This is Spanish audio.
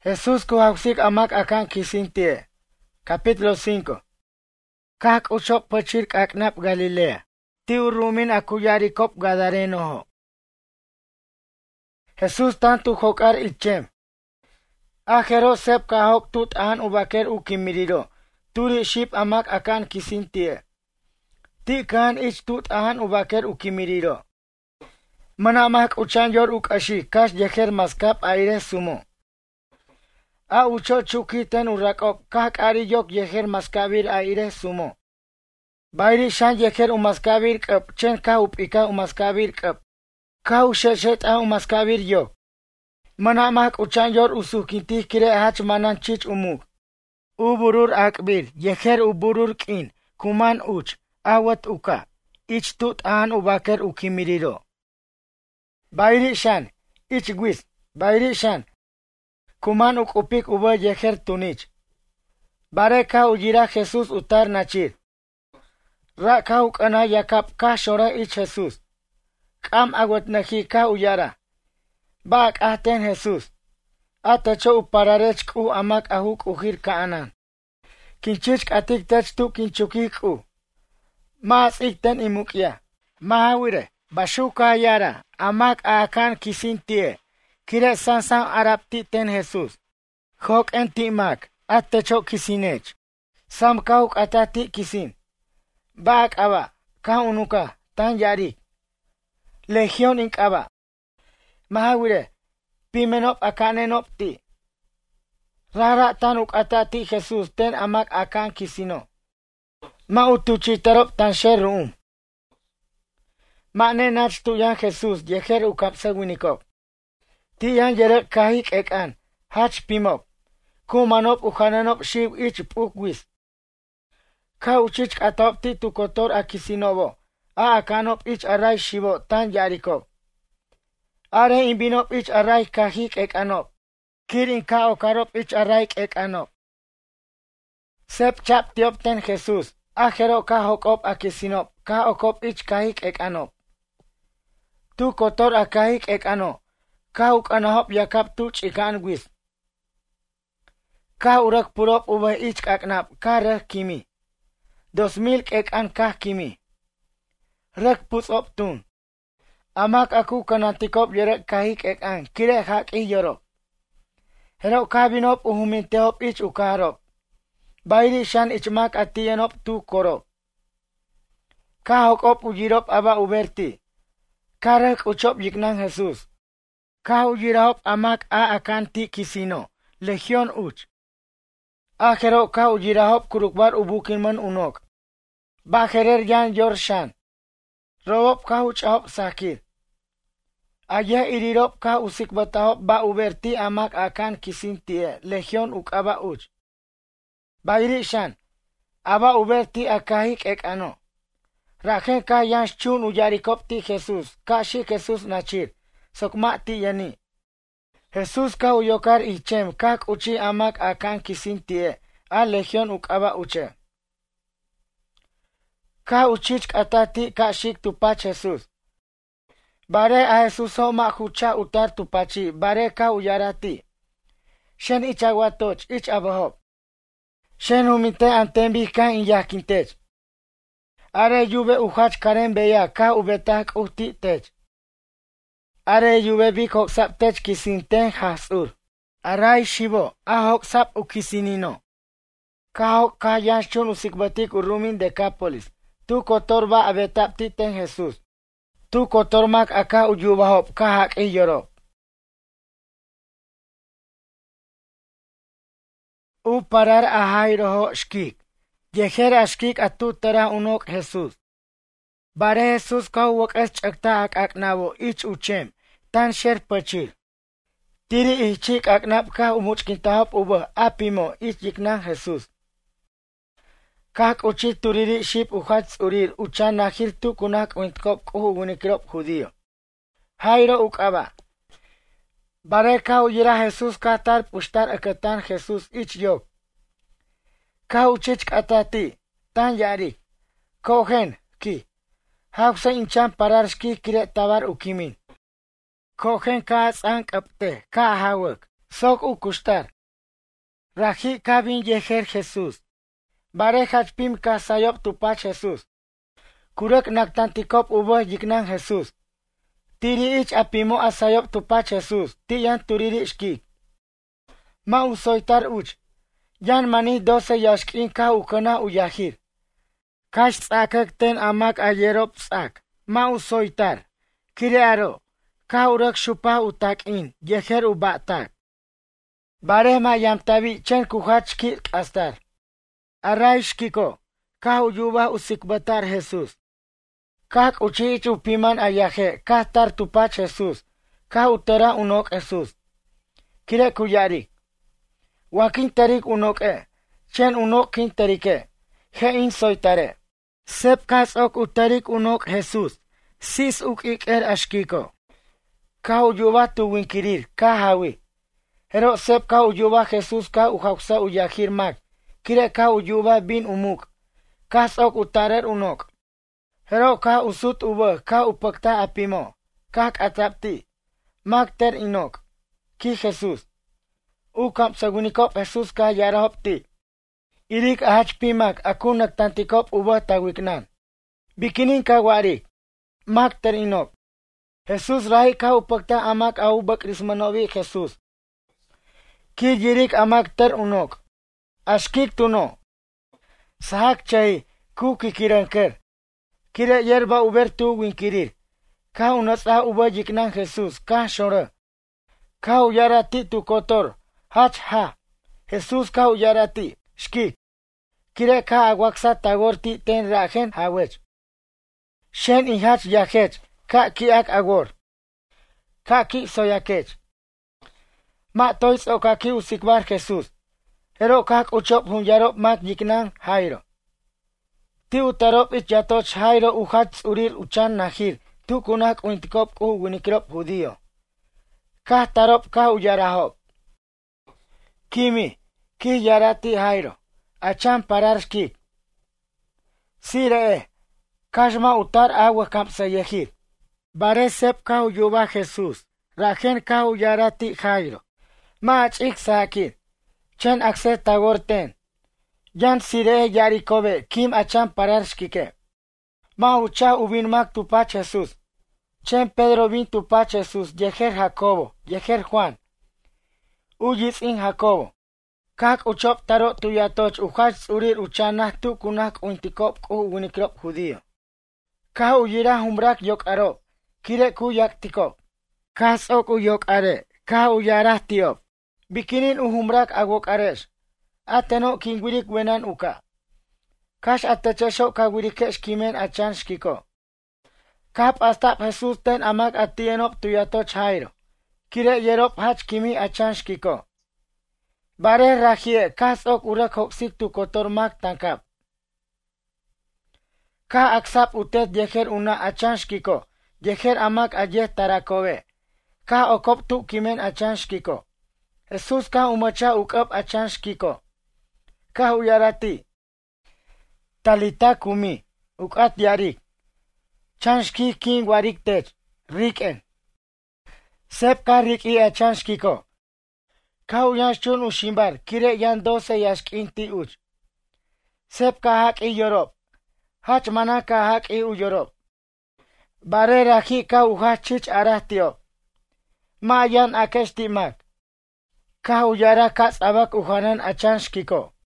Jesús kuhausik amak akan kisintie. Capítulo 5. Kak uchok pachir kaknap Galilea. Ti urumin akuyarikop gadarenoho. Jesús tantu hokar ichem. Ajero sep kahok tut ahan ubaker ukimiriro. Turi ship amak akan kisintie. Ti kan ich tut ahan ubaker ukimiriro. Manamak uchan yor ukashi kash yeher maskap aire sumo. A ucho chukiten urakop kak ari yok yeher maskabir aire sumo. Bayri shan yeher umaskabir kap chen ka upika umaskabir kap. Ka usheshet a umaskabir yok. Manamak uchan yor usukinti kire hach manan chich umuk. Uburur akbir yeher uburur kin kuman uch awat uka. Ich tut ahan ubaker ukimiriro. Bayri shan ich gwis bayri shan. Kuman ukupik uba yeher tunich. Bare ka ujira Jesus utar nachir. Ra ka ukana yakap ka shora ich Jesus. Kam agot nahi ka uyara. Bak ahten Jesus. Atacho upararech ku amak ahuk uhir kaanan. Kinchich atik tech tu kinchukik u. Mas ikten imukya. Mahawire. Bashuka yara. Amak akan kisintie. Kire sansan arapti ten Jesus. Hok enti mak. Atacho kisinech. Sam kauk atati kisin. Bak aba. Ka unuka. Tan yari. Legion ink aba. Mahawire. Pimenop akanenop ti. Rara tanuk atati Jesus ten amak akan kisino. Mautuchitarop tan sherum. Makne nach tu yan Jesus yeher ukapsa winikop. Ti yan yerek kahik ekan. Hach pimop. Kumanop ukananop shib ich pukwis. Ka uchich atop ti tu kotor akisinobo. A akanop ich aray shibo tan yarikop. Are imbinop ich aray kahik ekanop. Kirin ka okarop ich aray ekanop. Sep chap tiop ten Jesus. Ajero ka hokop akisinop. Ka okop ich kahik ekanop. Tu kotor akahik ekano. Ka ukanahop yakap tu chikan gwis. Ka urak purop ubah ich kaknap. Ka reh kimi. 2000 ekan kah kimi. Rek pusop tun. Amak aku kanatikop yerek kahik ekan. Kire hak yorop. Herok kabinop uhumintehop ich ukarop. Bayri shan ichmak atiyanop tu korop. Ka hokop ujirop aba uberti. Karek uchop yiknang Jesus. Ka ujirahop amak a akan ti kisino. Legion uch. Ajero ka ujirahop kurukbar ubukinman unok. Bajerer yan yorshan. Robop ka uchahop sakir. Ayah irirop ka usikbatahop ba uberti amak akan kisintie. Legion ukaba uch. Bayri shan. Aba uberti akahik ekano. Rajen ka yan chun uyarikop ti Jesus. Ka shi Jesus nachir. Sokma ti yani. Jesus ka uyokar ichem. Kak uchi amak akan kisintie. A legion ukaba uche. Ka uchich atati ka shik tupach Jesus. Bare a Jesus ho makucha utar tupachi. Bare ka uyarati. Shen ichawatoch ich abahop. Shen humite antembi ka inyakintech. Are yube uhach karen beya ka ubetak uhti tech. Are yube bikok sap tech kisinten hasur. Aray shibo ahok sap ukisinino. Kahok ka yanshun usikbatik urumin Decapolis. Tu kotorba abetapti ten Jesus. Tu kotormak aka uyubahop kahak iyorop. Parar ahayroho shkik. Yeher ashkik atu tara unok Jesus. Bare Jesus ka uwak es chakta aknabo ich uchem. Tan sher pachir. Tiri ichik aknab ka umuchkintahop ubah apimo ich yiknang Jesus. Kak uchi turiri ship uhats urir uchan nahir tu kunak wintkop kuhu unikrop judío. Jairo ukaba. Bare ka uyira Jesus katar pushtar akatan Jesus ich yok. Ka uchich atati tan yarik. Kohen ki. Hausa inchan pararshki kire tabar ukimin. Kohen ka tsank apte ka hawak. Sok ukushtar. Raji kabin yeher Jesús. Bare hachpim ka sayop tupach Jesús. Kurek naktantikop ubo yiknan Jesús. Tiri ich apimo asayop tupach Jesús. Tiyan turiri ishkik. Ma usoitar uch. Yan mani 12 yashkin ka ukana uyahir. Kash tzakak ten amak ayerop tzak. Ma usoitar. Kirearo. Ka urek shupa utakin. Yeher ubatak. Bare ma yamtabi chen kuhachki astar. Araishkiko. Ka uyuba usikbatar Jesús. Kak uchich upiman ayaje. Ka tar tupach Jesús. Ka utera unok Jesús. Kire kuyari. Wakin tarik unok chen unok kin tarike. He in soitare. Sep kas ok utarik unok Jesús. Sis ukik ashkiko. Ka uyuba tu winkirir. Ka hawi. Hero sep ka uyuba Jesús ka uhausa uyahir mak. Kire ka uyuba bin umuk. Kas ok utarer unok. Hero ka usut uba ka upakta apimo. Kak atapti. Mak ter inok. Ki Jesús. Ukap sagunikop Jesús ka yarahopti. Irik ahachpimak akun nagtantikop uba tawiknan. Bikinin ka warik. Mak ter inok. Jesús rahi ka upakta amak aubak rismanovi Jesús. Ki yirik amak ter unok. Ashkik tuno. Sahak chay ku kikiranker. Kire yerba uber tu winkirir. Ka unatsa uba yiknan Jesús ka shora. Ka uyarati tu kotor. Hach ha. Jesús ka uyarati. Shkik. Kire ka agwaksa tagorti ten rajen hawech. Shen ihach yahech. Ka kiak agor. Ka ki soyakech. Ma tois o ka ki usikbar Jesús. Hero kak uchop hunyarop mak yiknan Jairo. Ti utarop ich yatoch Jairo uhach urir uchan nahir. Tu kunak uintikop ku winikrop judío. Ka tarop ka uyarahop. Kimi, ki yarati Jairo. Achan parar shkik. Sire kashma utar agua kapsayehir. Bare sep ka uyuba Jesús. Rajen ka uyarati Jairo. Ma achik sakir. Chen akse tagorten. Yan sire yarikobe kim achan parar shkike. Ma ucha ubin mak tupach Jesús. Chen Pedro bin tupach Jesús. Yeher Jacobo. Yeher Juan. Uyis in Jacobo. Kak uchop taro tuyatoch uhach urir uchanah tu kunak uintikop ku winikrop judío. Ka uyira humbrak yok aro. Kire ku yaktikop. Kas ok uyok are. Ka uyarah tiop. Bikinin uhumbrak agok aresh. Ateno kingwirik wenan uka. Kash atachasho kawirikesh kimen achan shkiko. Kap astap Jesús ten amak atienop tuyatoch Jairo. Kire yerop hach kimi achan shkiko. Bare rajie kas ok urak hoksik tu kotor mak tangkap. Ka aksap utet yeher una achan shkiko. Yeher amak ayeh tarakobe. Ka okop tu kimen achan shkiko. Jesús ka umacha ukap achan shkiko. Ka uyarati. Talita kumi. Ukat yarik. Chan shki king warik tech. Riken. Sep ka riki achan shkiko. Ka uyashchun ushimbar. Kire yan 12 yashkinti uch. Sep ka hak i yorop. Hach mana ka hak i uyorop. Bare rahi ka uhachich arahtiop. Ma yan akeshti mak. Ka uyara kats abak uhanan achan shkiko.